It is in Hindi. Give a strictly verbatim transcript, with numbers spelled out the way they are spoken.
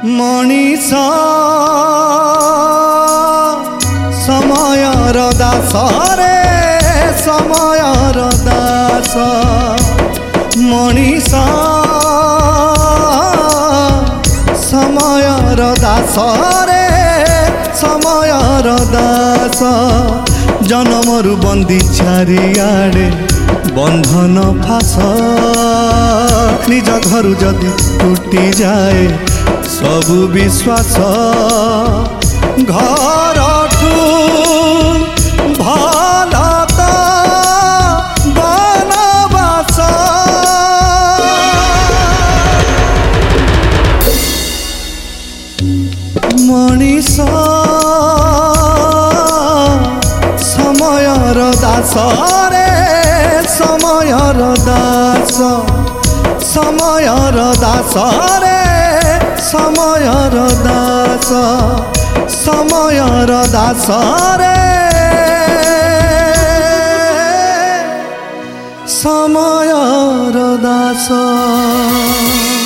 मनीष समयर दास रे समयर दास मनीष समयर दास रे समयर दास जनमरु बंदी चारिआडे बंधन फास निज घर जदि टूटी जाए सबु विश्वास घर भल तो बनवास मनीष समयर दास रे समयर दास समयर दास रे समयर दास समयर दास रे समयर दास।